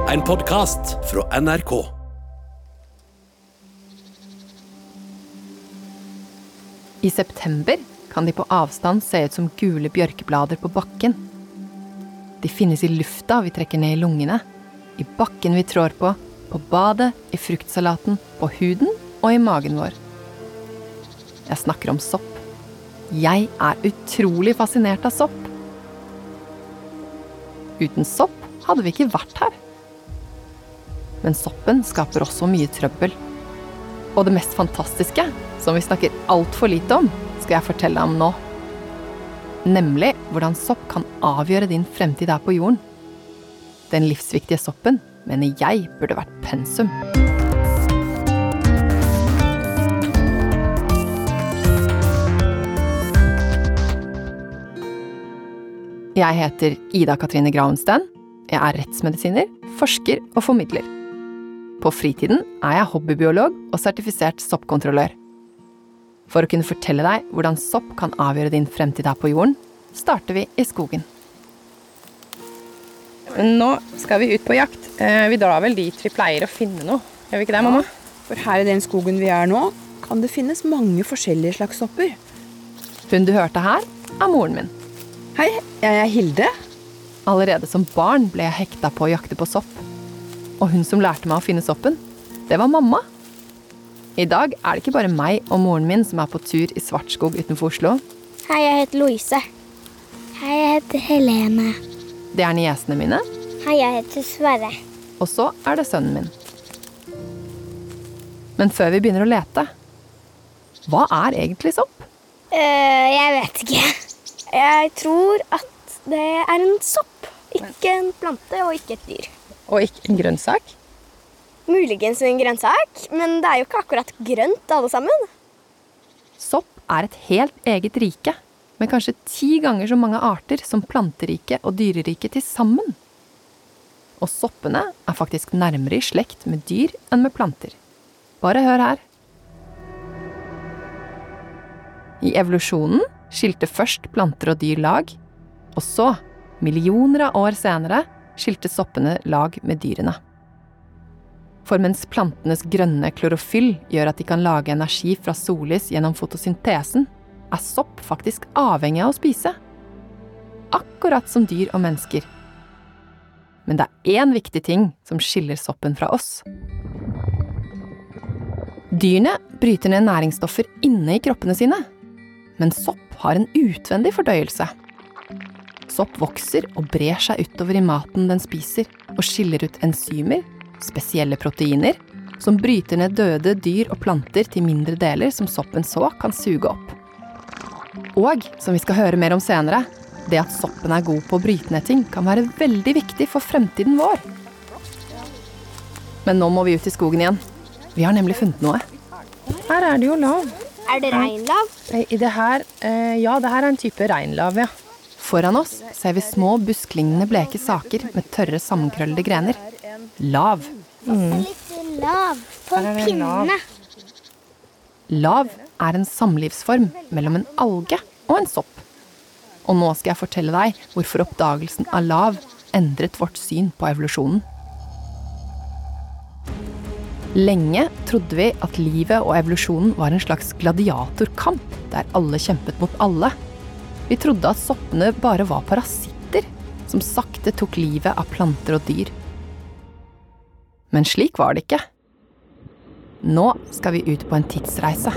En podcast fra NRK. I september kan de på avstand se ut som gule bjørkeblader på bakken. De finnes i lufta vi trekker ned i lungene, i bakken vi trår på badet, i fruktsalaten, på huden og i magen vår. Jeg snakker om sopp. Jeg utrolig fascinert av sopp. Uten sopp hadde vi ikke vært her. Men soppen skaper også mye trøbbel. Og det mest fantastiske, som vi snakker alt for lite om, skal jeg fortelle om nå. Nemlig hvordan sopp kan avgjøre din fremtid her på jorden. Den livsviktige soppen mener jeg burde vært pensum. Jeg heter Ida Katrine Gravensten. Jeg rettsmedisiner, forsker og formidler. På fritiden jeg hobbybiolog og sertifisert soppkontrollør. For å kunne fortelle deg hvordan sopp kan avgjøre din fremtid her på jorden, starter vi i skogen. Nå skal vi ut på jakt. Vi drar vel dit vi pleier å finne noe. Gjør vi ikke det, mamma? For her i den skogen vi nå, kan det finnes mange forskjellige slags sopper. Hun du hørte her, moren min. Hei, jeg Hilde. Allerede som barn ble jeg hekta på å jakte på sopp. Og hun som lærte meg å finne soppen, det var mamma. I dag det ikke bare meg og moren min som på tur i Svartskog utenfor Oslo. Hei, jeg heter Louise. Hei, jeg heter Helene. Det niesene mine. Hei, jeg heter Sverre. Og så det sønnen min. Men før vi begynner å lete, hva egentlig sopp? Jeg vet ikke. Jeg tror at det en sopp, ikke en plante og ikke et dyr. Og ikke en grønnsak? Muligens en grønnsak, men det jo ikke akkurat grønt alle sammen. Sopp et helt eget rike, med kanskje 10 ganger så mange arter som planterike og dyrerike til sammen. Og soppene faktisk nærmere i slekt med dyr enn med planter. Bare hør her. I evolusjonen skilte først planter og dyr lag, og så, millioner av år senere, skilte soppene lag med dyrene. For mens plantenes grønne klorofyll gjør at de kan lage energi fra sollys gjennom fotosyntesen, sopp faktisk avhengig av å spise. Akkurat som dyr og mennesker. Men det en viktig ting som skiller soppen fra oss. Dyrene bryter ned næringsstoffer inne i kroppene sine, men sopp har en utvendig fordøyelse. Sopp vokser og brer seg utover i maten den spiser, og skiller ut enzymer, spesielle proteiner, som bryter ned døde dyr og planter til mindre deler som soppen så kan suge opp. Og, som vi skal høre mer om senere, det at soppen god på å bryte ned ting kan være veldig viktig for fremtiden vår. Men nå må vi ut i skogen igjen. Vi har nemlig funnet noe. Her det jo lav. Det reinlav? Det her en type reinlav, ja. Foran oss ser vi små busklignende bleke saker med tørre sammenkrøllede grener. Lav. Litt lav på pinnene. Lav en samlivsform mellom en alge og en sopp. Og nå skal jeg fortelle deg hvorfor oppdagelsen av lav endret vårt syn på evolusjonen. Lenge trodde vi at livet og evolusjonen var en slags gladiatorkamp, der alle kjempet mot alle. Vi trodde at soppene bare var parasitter, som sakte tok livet av planter og dyr. Men slik var det ikke. Nå skal vi ut på en tidsreise.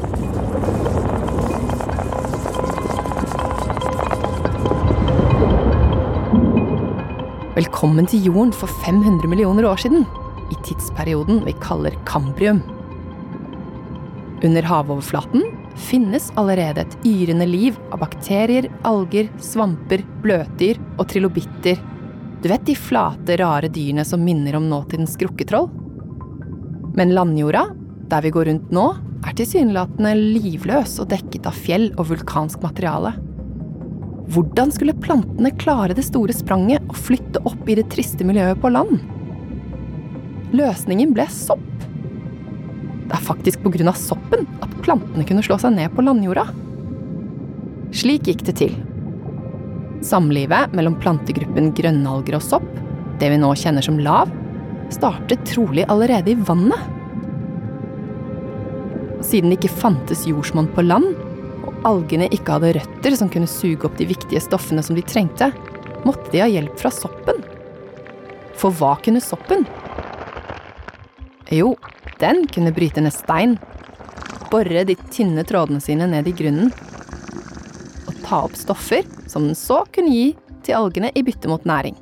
Velkommen til jorden for 500 millioner år siden, i tidsperioden vi kaller Kambrium. Under havoverflaten finnes allerede et yrende liv av bakterier, alger, svamper, bløtdyr og trilobitter. Du vet de flate, rare dyrene som minner om nåtidens krukketroll? Men landjorda, der vi går rundt nå, tilsynelatende livløs og dekket av fjell og vulkansk materiale. Hvordan skulle plantene klare det store spranget og flytte opp i det triste miljøet på land? Løsningen ble sopp. Det faktisk på grunn av soppen at plantene kunne slå seg ned på landjorda. Slik gikk det til. Samlivet mellom plantegruppen grønnalger og sopp, det vi nå kjenner som lav, startet trolig allerede i vannet. Siden det ikke fantes jordsmonn på land, og algene ikke hadde røtter som kunne suge opp de viktige stoffene som de trengte, måtte de ha hjelp fra soppen. For hva kunne soppen? Jo, den kunne bryte ned stein, borre de tynne trådene sine ned i grunnen, og ta opp stoffer som den så kunne gi til algene i bytte mot næring.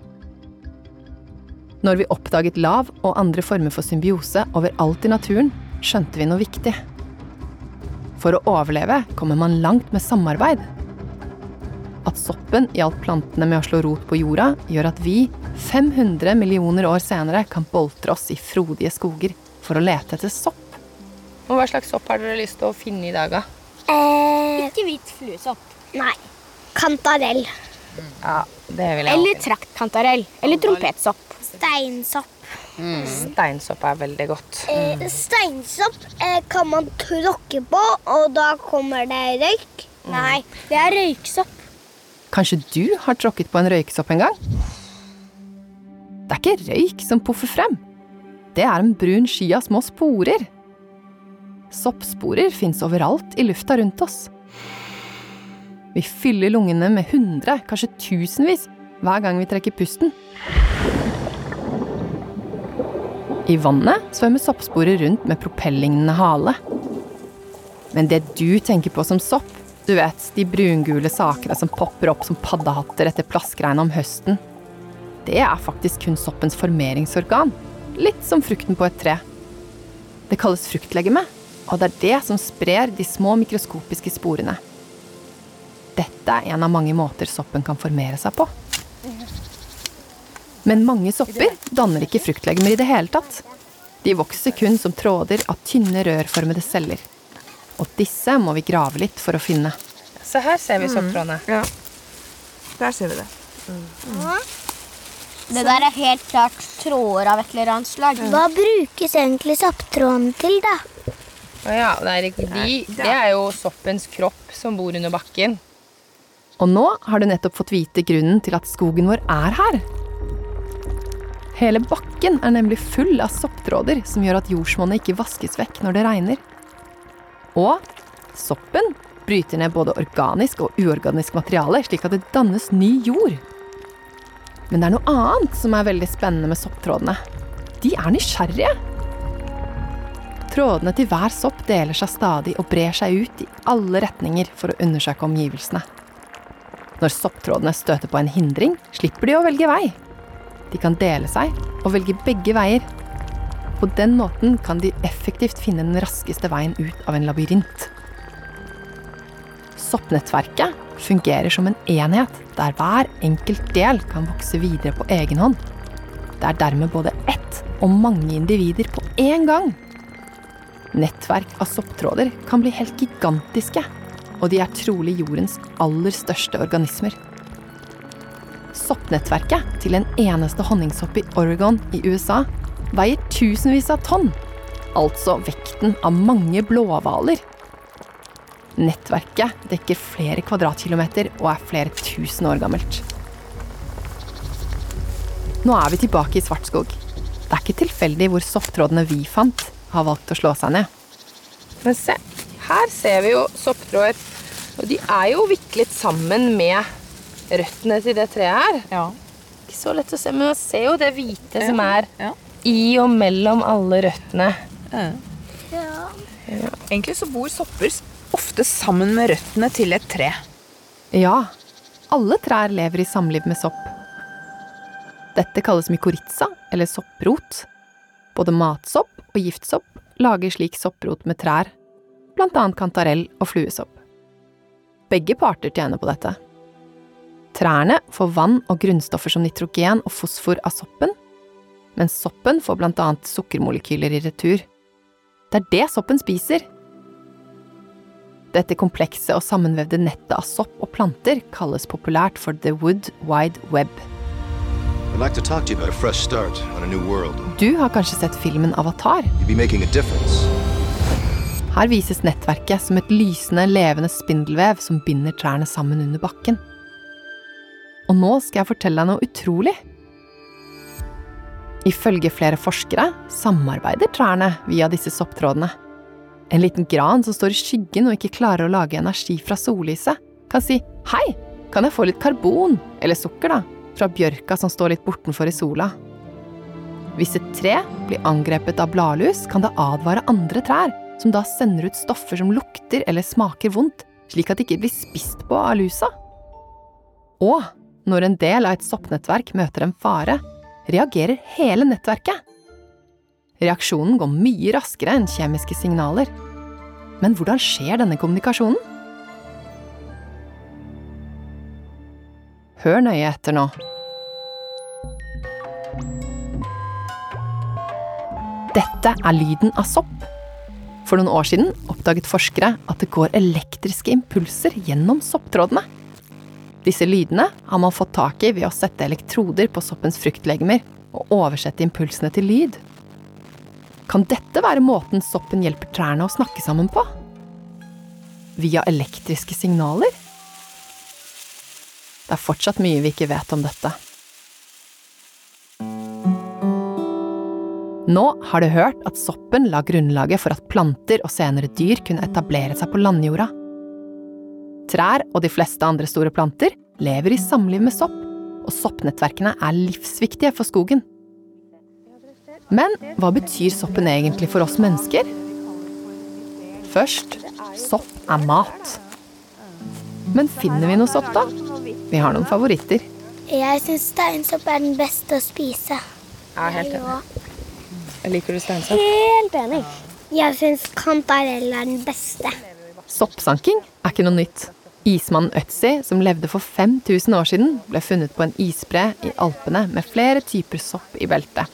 Når vi oppdaget lav og andre former for symbiose overalt i naturen, skjønte vi noe viktig. For å overleve kommer man langt med samarbeid. At soppen hjalp plantene med å slå rot på jorda, gjør at vi, 500 millioner år senere, kan boltre oss i frodige skoger for å lete etter sopp. Og hva slags sopp har dere lyst til å finne i dag, da? Ikke hvit fluesopp. Nei. Kantarell. Ja, det vil jeg. Eller traktkantarell. Eller trompetsopp. Steinsopp. Steinsopp er veldig godt. Steinsopp kan man tråkke på, og da kommer det røyk. Nei, det er røyksopp. Kanskje du har tråkket på en røyksopp en gang? Det er ikke røyk som puffer frem. Det er en brun sky av små sporer. Soppsporer finnes overalt i lufta rundt oss. Vi fyller lungene med 100, kanskje tusenvis, hver gang vi trekker pusten. I vannet svømmer soppsporer rundt med propellignende hale. Men det du tenker på som sopp, du vet, de brungule sakene som popper opp som paddehatter etter plaskregnet om høsten, det er faktisk kun soppens formeringsorgan, litt som frukten på et tre. Det kalles fruktlegeme, og det er det som sprer de små mikroskopiske sporene. Dette er en av mange måter soppen kan formere seg på. Men mange sopper danner ikke fruktlegemer i det hele tatt. De vokser kun som tråder av tynne rørformede celler. Og disse må vi grave litt for å finne. Så her ser vi sopptrådene. Ja, der ser vi det. Det der er helt klart tråder av et eller annet slag. Hva brukes egentlig sopptråden til, da? Ja, det er jo soppens kropp som bor under bakken. Og nå har du nettopp fått vite grunnen til at skogen vår er her. Hele bakken er nemlig full av sopptråder som gjør at jordsmonnet ikke vaskes vekk når det regner. Og soppen bryter ned både organisk og uorganisk materiale slik at det dannes ny jord. Men det er noe annet som er veldig spennende med sopptrådene. De er nysgjerrige. Trådene til hver sopp deler seg stadig og brer seg ut i alle retninger for å undersøke omgivelsene. Når sopptrådene støter på en hindring, slipper de å velge vei. De kan dele seg og velge begge veier. På den måten kan de effektivt finne den raskeste veien ut av en labyrint. Soppnettverket fungerer som en enhet der hver enkelt del kan vokse videre på egen hånd. Det er dermed både ett og mange individer på en gang. Nettverk av sopptråder kan bli helt gigantiske, og de er trolig jordens aller største organismer. Soppnettverket til en eneste honningsopp i Oregon i USA veier tusenvis av tonn, altså vekten av mange blåhvaler. Nettverket dekker flere kvadratkilometer og er flere tusen år gammelt. Nå er vi tilbake i Svartskog. Det er ikke tilfeldig hvor sopptrådene vi fant har valgt å slå seg ned. Men se, her ser vi jo sopptråder, og de er jo viklet sammen med røttene til det treet her. Ja. Ikke så lett å se, men man ser jo det hvite som er i og mellom alle røttene. Ja. Egentlig så bor sopper ofte sammen med røttene til et tre. Ja, alle trær lever i samliv med sopp. Dette kalles mykorrhiza, eller sopprot. Både matsopp og giftsopp lager slik sopprot med trær, blant annet kantarell og fluesopp. Begge parter tjener på dette. Trærne får vann og grunnstoffer som nitrogen og fosfor av soppen, mens soppen får blant annet sukkermolekyler i retur. Det er det soppen spiser. Dette komplekse og sammenvevde nettet av sopp og planter kalles populært for The Wood Wide Web. I'd like to talk to you about a fresh start on a new world. Du har kanskje sett filmen Avatar? You'd be making a difference. Her vises nettverket som et lysende, levende spindelvev som binder trærne sammen under bakken. Og nå skal jeg fortelle deg noe utrolig. Ifølge flere forskere samarbeider trærne via disse sopptrådene. En liten gran som står i skyggen og ikke klarer å lage energi fra sollyset, kan si «Hei, kan jeg få litt karbon?» eller sukker da, fra bjørka som står litt bortenfor i sola. Hvis et tre blir angrepet av bladlus, kan det advare andre trær, som da sender ut stoffer som lukter eller smaker vondt, slik at det ikke blir spist på av lusa. Og når en del av et soppnettverk møter en fare, reagerer hele nettverket. Reaksjonen går mye raskere enn kjemiske signaler. Men hvordan skjer denne kommunikasjonen? Hør nøye etter nå. Dette er lyden av sopp. For noen år siden oppdaget forskere at det går elektriske impulser gjennom sopptrådene. Disse lydene har man fått tak i ved å sette elektroder på soppens fruktlegemer og oversette impulsene til lyd. Kan dette være måten soppen hjelper trærne å snakke sammen på? Via elektriske signaler? Det er fortsatt mye vi ikke vet om dette. Nå har du hørt at soppen la grunnlaget for at planter og senere dyr kunne etablere seg på landjorda. Trær og de fleste andre store planter lever i samliv med sopp, og soppnettverkene er livsviktige for skogen. Men hva betyr soppen egentlig for oss mennesker? Først, sopp er mat. Men finner vi noe sopp da? Vi har noen favoritter. Jeg synes steinsopp er den beste å spise. Ja, helt enig. Liker du steinsopp? Helt enig. Jeg synes kantarell er den beste. Soppsanking er ikke noe nytt. Ismannen Ötzi, som levde for 5000 år siden, ble funnet på en isbre i Alpene med flere typer sopp i beltet.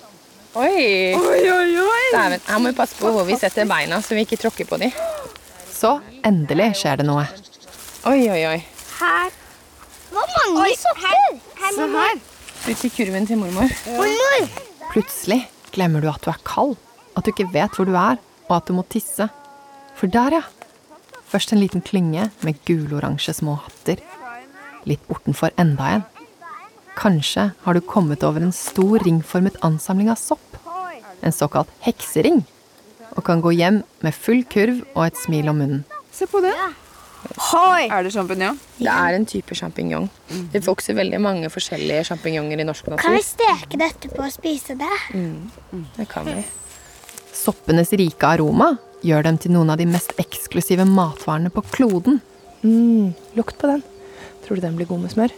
Oi! Dæven, her må vi passe på hvor vi setter beina, så vi ikke tråkker på dem. Så endelig skjer det noe. Oi. Her. Hvor mange sopper? Se her. Ut i kurven til mormor. Mormor! Plutselig glemmer du at du er kald, at du ikke vet hvor du er, og at du må tisse. For der, ja. Først en liten klynge med gul-oransje små hatter. Litt bortenfor enda en. Kanskje har du kommet over en stor ringformet ansamling av sopp. En såkalt heksering. Og kan gå hjem med full kurv og et smil om munnen. Se på det. Hoi! Er det champignon? Det er en type champignon. Det vokser veldig mange forskjellige champignoner i norsk natur. Kan vi steke dette på og spise det? Det kan vi. Soppenes rike aroma gjør dem til noen av de mest eksklusive matvarene på kloden. Lukt på den. Tror du den blir god med smør?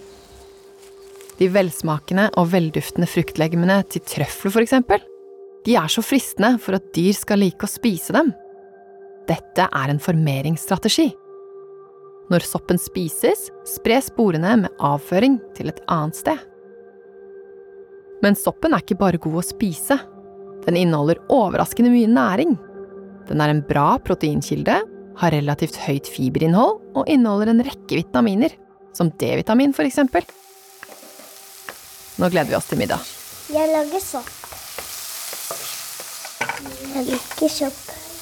De velsmakende og velduftende fruktlegemene til trøffel for eksempel, de er så fristende for at dyr skal like å spise dem. Dette er en formeringsstrategi. Når soppen spises, spres sporene med avføring til et annet sted. Men soppen er ikke bare god å spise. Den inneholder overraskende mye næring. Den er en bra proteinkilde, har relativt høyt fiberinnhold og inneholder en rekke vitaminer, som D-vitamin for eksempel. Nå gleder vi oss til middag. Jeg lager sopp. Jeg liker sopp.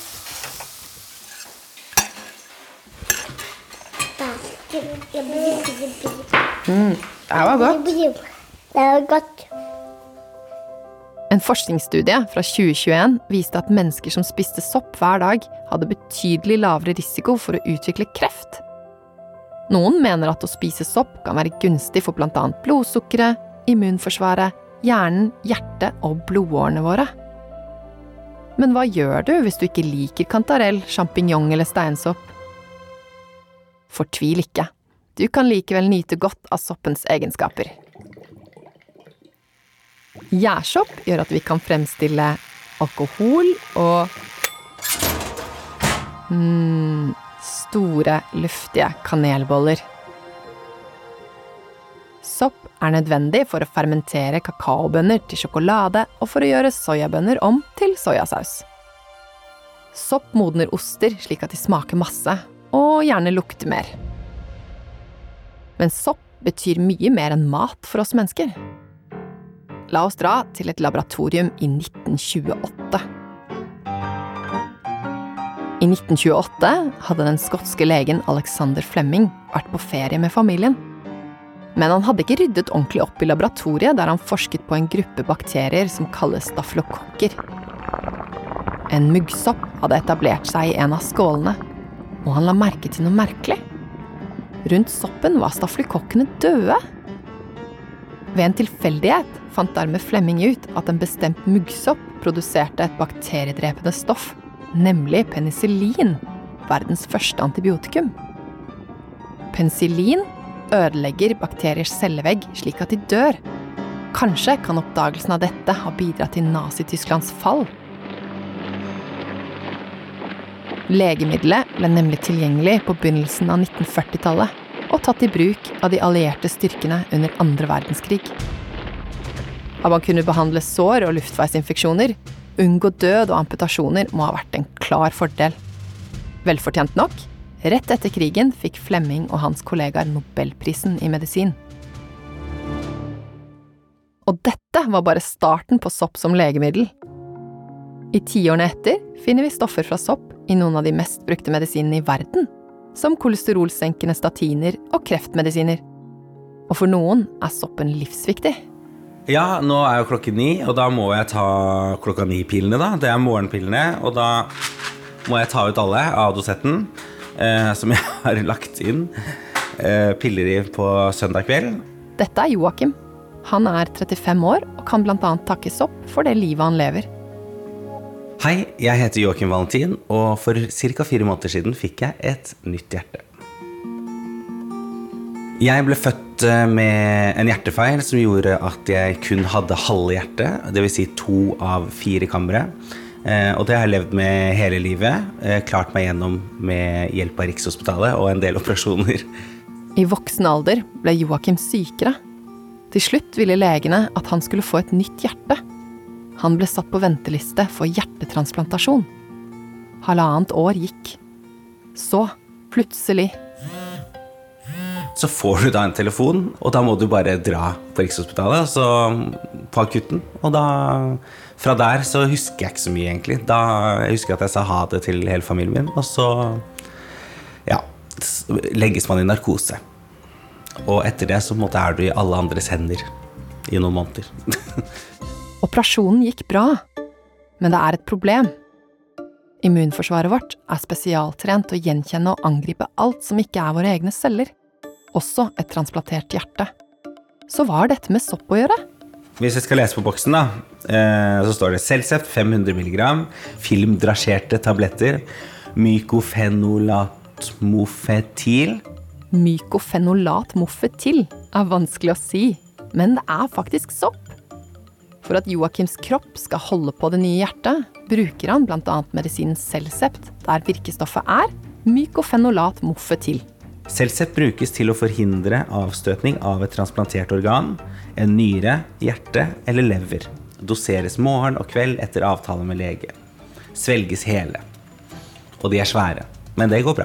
Det var godt. Det var godt. En forskningsstudie fra 2021 viste at mennesker som spiste sopp hver dag hadde betydelig lavere risiko for å utvikle kreft. Noen mener at å spise sopp kan være gunstig for blant annet blodsukkeret, immunforsvaret, hjernen, hjertet og blodårene våre. Men hva gjør du hvis du ikke liker kantarell, champignon eller steinsopp? Fortvil ikke. Du kan likevel nyte godt av soppens egenskaper. Gjærsopp gjør at vi kan fremstille alkohol og store, luftige kanelboller. Sopp er nødvendig for å fermentere kakaobønner til sjokolade og for å gjøre sojabønner om til sojasaus. Sopp modner oster slik at de smaker masse, og gjerne lukter mer. Men sopp betyr mye mer enn mat for oss mennesker. La oss dra til et laboratorium i 1928. I 1928 hadde den skotske legen Alexander Fleming vært på ferie med familien. Men han hadde ikke ryddet ordentlig opp i laboratoriet der han forsket på en gruppe bakterier som kalles stafylokokker. En muggsopp hadde etablert seg i en av skålene, og han la merke til noe merkelig. Rundt soppen var stafylokokkene døde. Ved en tilfeldighet fant dermed Fleming ut at en bestemt muggsopp produserte et bakteriedrepende stoff, nemlig penicillin, verdens første antibiotikum. Penicillin ødelegger bakteriers cellevegg slik at de dør. Kanskje kan oppdagelsen av dette ha bidratt til Nazi-Tysklands fall. Legemiddelet ble nemlig tilgjengelig på begynnelsen av 1940-tallet og tatt i bruk av de allierte styrkene under andre verdenskrig. At man kunne behandle sår og luftveisinfeksjoner, unngå død og amputasjoner må ha vært en klar fordel. Velfortjent nok, rett etter krigen fikk Fleming og hans kollegaer Nobelprisen i medisin. Og dette var bare starten på sopp som legemiddel. I 10-årene etter finner vi stoffer fra sopp i noen av de mest brukte medisinene i verden, som kolesterolsenkende statiner og kreftmedisiner. Og for noen er soppen livsviktig. Ja, nå er jo klokken 9, og da må jeg ta klokka 9-pillene da. Det er morgenpillene, og da må jeg ta ut alle av dosetten som jeg har lagt inn piller i på søndag kveld. Dette er Joachim. Han er 35 år og kan blant annet takke sopp for det livet han lever. Hei, jeg heter Joachim Valentin, og for cirka 4 måneder siden fikk jeg et nytt hjerte. Jeg ble født med en hjertefeil som gjorde at jeg kun hadde halve hjertet, det vil si 2 av 4 kamre. Og det har jeg levd med hele livet, klart meg gjennom med hjelp av Rikshospitalet og en del operasjoner. I voksen alder ble Joachim sykere. Til slutt ville legene at han skulle få et nytt hjerte. Han ble satt på venteliste for hjertetransplantasjon. 1,5 år gikk. Så, plutselig. Så får du da en telefon, og da må du bare dra på Rikshospitalet, så på akutten. Og da, fra der så husker jeg ikke så mye egentlig. Jeg husker at jeg sa ha det til hele familien min, og så, ja, legges man i narkose. Og etter det så er du i alle andres hender i noen måneder. Operasjonen gikk bra, men det er et problem. Immunforsvaret vårt er spesialtrent til å gjenkjenne og angripe alt som ikke er våre egne celler. Også et transplantert hjerte. Så hva har dette med sopp å gjøre? Hvis jeg skal lese på boksen da, så står det Celcept 500 mg, filmdrasjerte tabletter, mykofenolat mofetil. Mykofenolat mofetil er vanskelig å si, men det er faktisk sopp. For at Joachims kropp skal holde på det nye hjertet, bruker han blant annet medisinen Celcept, der virkestoffet er mykofenolat mofetil. Celcept brukes til å forhindre avstøtning av et transplantert organ, en nyre, hjerte eller lever. Doseres morgen og kveld etter avtale med lege. Svelges hele. Og de er svære, men det går bra.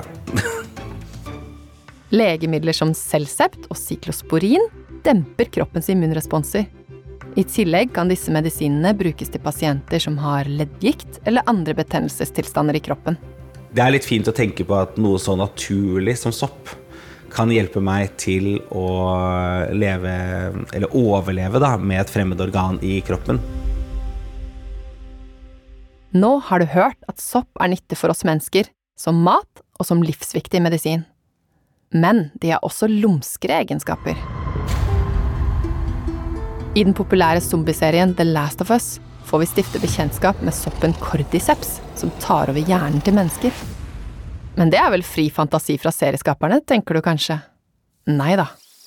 Legemidler som Celcept og Cyclosporin demper kroppens immunresponser. I tillegg kan disse medisinene brukes til pasienter som har leddgikt eller andre betennelsestilstander i kroppen. Det er litt fint å tenke på at noe så naturlig som sopp kan hjelpe meg til å leve, eller overleve da, med et fremmed organ i kroppen. Nå har du hørt at sopp er nyttig for oss mennesker, som mat og som livsviktig medisin. Men de har også lumskere egenskaper. I den populære zombieserien The Last of Us får vi stifte bekjentskap med soppen Cordyceps, som tar over hjernen til mennesker. Men det er vel fri fantasi fra serieskaperne, tenker du kanskje? Neida.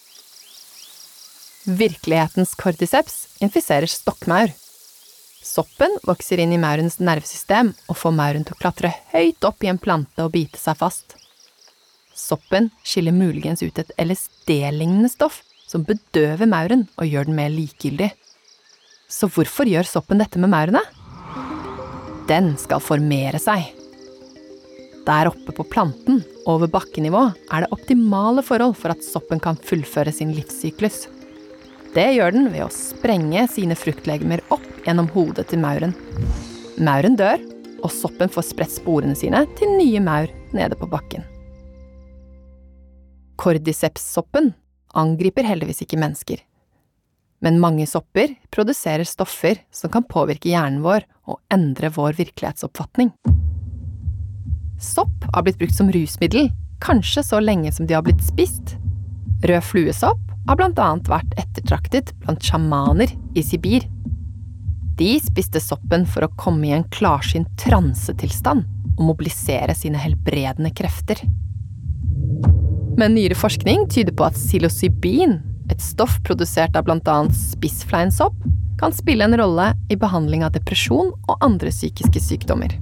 Virkelighetens Cordyceps infiserer stokkmaur. Soppen vokser inn i maurens nervesystem og får mauren til å klatre høyt opp i en plante og bite seg fast. Soppen skiller muligens ut et LSD-lignende stoff som bedøver mauren og gjør den mer likegyldig. Så hvorfor gjør soppen dette med maurene? Den skal formere seg. Der oppe på planten, over bakkenivå, er det optimale forhold for at soppen kan fullføre sin livssyklus. Det gjør den ved å sprenge sine fruktlegemer opp gjennom hodet til mauren. Mauren dør, og soppen får spredt sporene sine til nye maur nede på bakken. Cordyceps-soppen angriper heldigvis ikke mennesker. Men mange sopper produserer stoffer som kan påvirke hjernen vår og endre vår virkelighetsoppfatning. Sopp har blitt brukt som rusmiddel, kanskje så lenge som de har blitt spist. Rød fluesopp har blant annet vært ettertraktet blant sjamaner i Sibir. De spiste soppen for å komme i en klarsynt transetilstand og mobilisere sine helbredende krefter. Men nyere forskning tyder på at psilocybin, et stoff produsert av blant annet spissfleinsopp, kan spille en rolle i behandling av depresjon og andre psykiske sykdommer.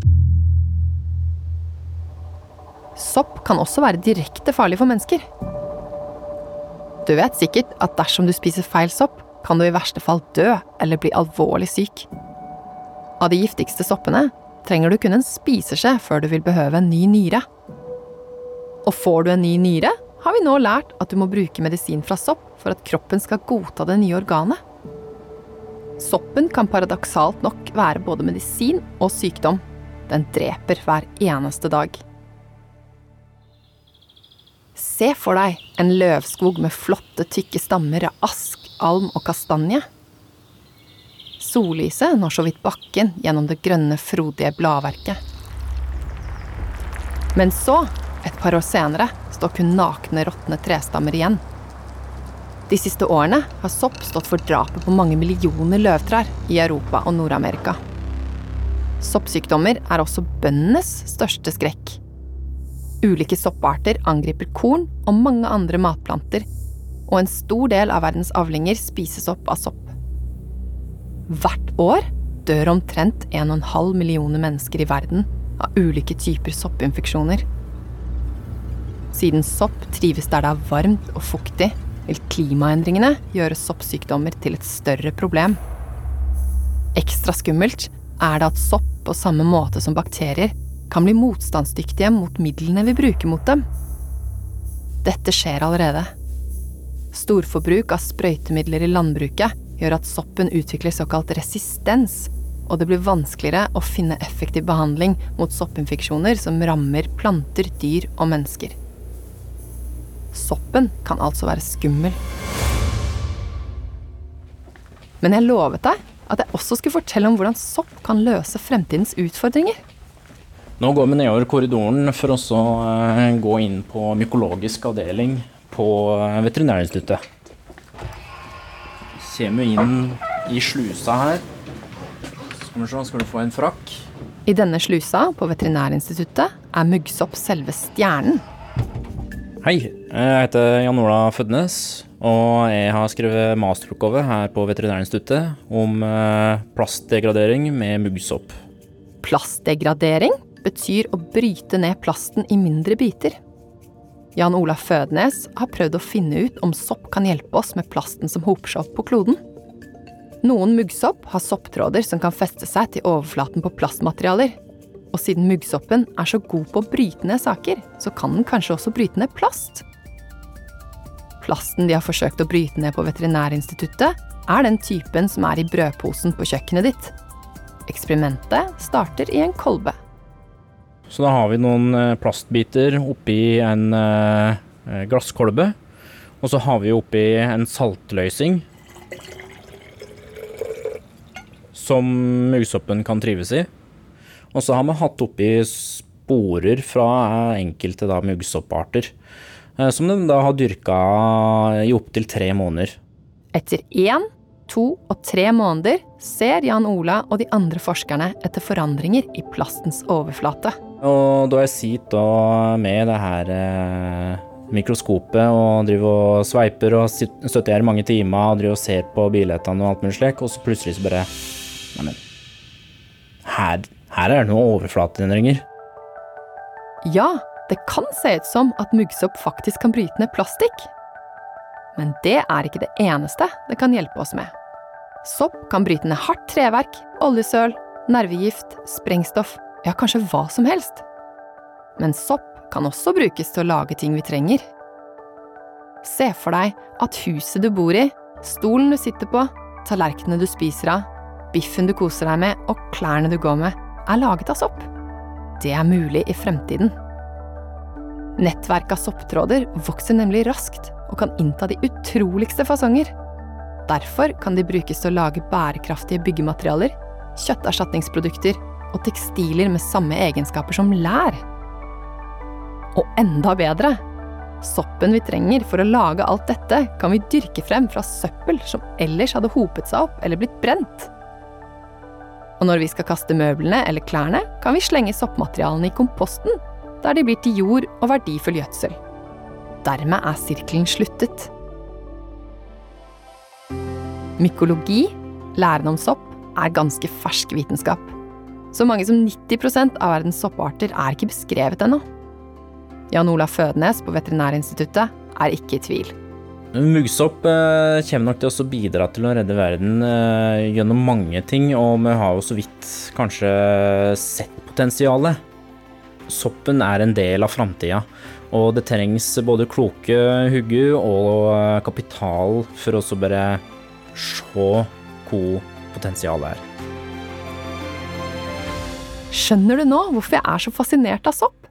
Sopp kan også være direkte farlig for mennesker. Du vet sikkert at dersom du spiser feil sopp, kan du i verste fall dø eller bli alvorlig syk. Av de giftigste soppene trenger du kun en spiseskje før du vil behøve en ny nyre. Og får du en ny nyre, har vi nå lært at du må bruke medisin fra sopp for at kroppen skal godta det nye organet. Soppen kan paradoksalt nok være både medisin og sykdom. Den dreper hver eneste dag. Se for deg en løvskog med flotte, tykke stammer av ask, alm og kastanje. Sollyset når så vidt bakken gjennom det grønne, frodige bladverket. Men så, et par år senere, står kun nakne, råtne trestammer igjen. De siste årene har sopp stått for drapet på mange millioner løvtrær i Europa og Nord-Amerika. Soppsykdommer er også bøndenes største skrekk. Ulike sopparter angriper korn og mange andre matplanter, og en stor del av verdens avlinger spises opp av sopp. Hvert år dør omtrent 1,5 millioner mennesker i verden av ulike typer soppinfeksjoner. Siden sopp trives der det er varmt og fuktig, vil klimaendringene gjøre soppsykdommer til et større problem. Ekstra skummelt er det at sopp på samme måte som bakterier kan bli motstandsdyktige mot midlene vi bruker mot dem. Dette skjer allerede. Storforbruk av sprøytemidler i landbruket gjør at soppen utvikler såkalt resistens, og det blir vanskeligere å finne effektiv behandling mot soppinfeksjoner som rammer planter, dyr og mennesker. Soppen kan altså være skummel. Men jeg lovet deg at jeg også skulle fortelle om hvordan sopp kan løse fremtidens utfordringer. Nå går vi nedover korridoren for å gå inn på mykologisk avdeling på Veterinærinstituttet. Kommer inn i slusa her. Skal du få en frakk. I denne slusa på Veterinærinstituttet er muggsopp selve stjernen. Hei, jeg heter Jan Ola Fødnes, og jeg har skrevet masteroppgave her på Veterinærinstituttet om plastdegradering med muggsopp. Plastdegradering betyr å bryte ned plasten i mindre biter. Jan Ola Fødnes har prøvd å finne ut om sopp kan hjelpe oss med plasten som hoper seg opp på kloden. Noen muggsopp har sopptråder som kan feste seg til overflaten på plastmaterialer. Og siden muggsoppen er så god på å bryte ned saker, så kan den kanskje også bryte ned plast. Plasten de har forsøkt å bryte ned på Veterinærinstituttet, er den typen som er i brødposen på kjøkkenet ditt. Eksperimentet starter i en kolbe. Så da har vi noen plastbiter oppi en glasskolbe, og så har vi oppi en saltløsning som muggsoppen kan trives i. Og så har vi hatt oppi sporer fra enkelte muggsopparter, som de da har dyrket i opp til 3 måneder. Etter 1, 2 og 3 måneder ser Jan Ola og de andre forskerne etter forandringer i plastens overflate. Og da jeg sitter med det her mikroskopet og driver og sveiper og støtter her mange timer og driver og ser på bilhetene og alt mulig slik, og så plutselig så bare, her er det noen overflateendringer. Ja, det kan se ut som at muggsopp faktisk kan bryte ned plastikk. Men det er ikke det eneste det kan hjelpe oss med. Sopp kan bryte ned hardt treverk, oljesøl, nervegift, sprengstoff, ja kanskje hva som helst. Men sopp kan også brukes til å lage ting vi trenger. Se for deg at huset du bor i, stolen du sitter på, tallerkenene du spiser av, biffen du koser deg med og klærne du går med, er laget av sopp. Det er mulig i fremtiden. Nettverk av sopptråder vokser nemlig raskt og kan innta de utroligste fasonger. Derfor kan de brukes til å lage bærekraftige byggematerialer, kjøtterstatningsprodukter og tekstiler med samme egenskaper som lær. Og enda bedre! Soppen vi trenger for å lage alt dette kan vi dyrke frem fra søppel som ellers hadde hopet seg opp eller blitt brent. Og når vi skal kaste møblene eller klærne, kan vi slenge soppmaterialene i komposten, der de blir til jord og verdifull gjødsel. Dermed er sirkelen sluttet. Mykologi, læren om sopp, er ganske fersk vitenskap. Så mange som 90% av verdens sopparter er ikke beskrevet ennå. Jan Olav Fødnes på Veterinærinstituttet er ikke i tvil. Muggsopp kommer nok til å bidra til å redde verden gjennom mange ting, og vi har jo så vidt kanskje sett potensialet. Soppen er en del av fremtiden, og det trengs både kloke hugger og kapital for å bare se hvor potensialet er. Skjønner du nå hvorfor jeg er så fascinert av sopp?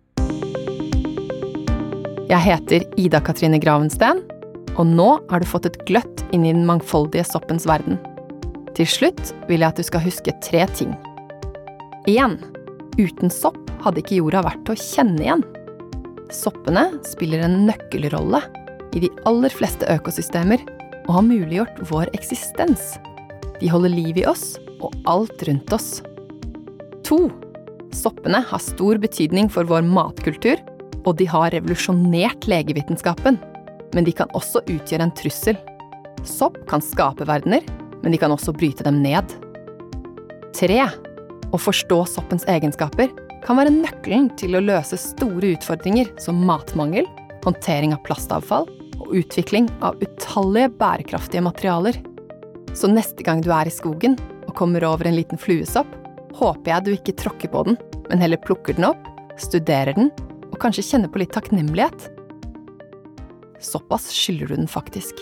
Jeg heter Ida Katrine Gravensten, og nå har du fått et gløtt inn i den mangfoldige soppens verden. Til slutt vil jeg at du skal huske 3 ting. 1. Uten sopp hadde ikke jorda vært til å kjenne igjen. Soppene spiller en nøkkelrolle i de aller fleste økosystemer og har muliggjort vår eksistens. De holder liv i oss og alt rundt oss. 2. Soppene har stor betydning for vår matkultur, og de har revolusjonert legevitenskapen, men de kan også utgjøre en trussel. Sopp kan skape verdener, men de kan også bryte dem ned. 3. Å forstå soppens egenskaper kan være nøkkelen til å løse store utfordringer som matmangel, håndtering av plastavfall og utvikling av utallige bærekraftige materialer. Så neste gang du er i skogen og kommer over en liten fluesopp, håper jeg du ikke tråkker på den, men heller plukker den opp, studerer den, og kanskje kjenner på litt takknemlighet. Såpass skylder du den faktisk.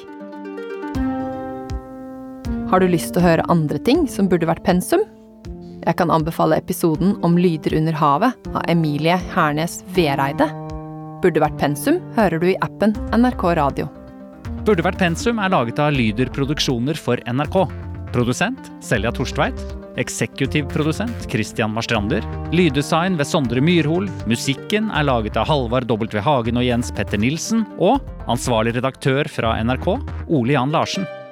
Har du lyst til å høre andre ting som burde vært pensum? Jeg kan anbefale episoden om lyder under havet av Emilie Hernes Vereide. Burde vært pensum hører du i appen NRK Radio. Burde vært pensum er laget av Lyder Produksjoner for NRK. Produsent Selja Torstveit. Eksekutiv produsent Christian Marstrander. Lyddesign ved Sondre Myrhol. Musikken er laget av Halvard W. Hagen og Jens Petter Nilsen. Og ansvarlig redaktør fra NRK, Ole Jan Larsen.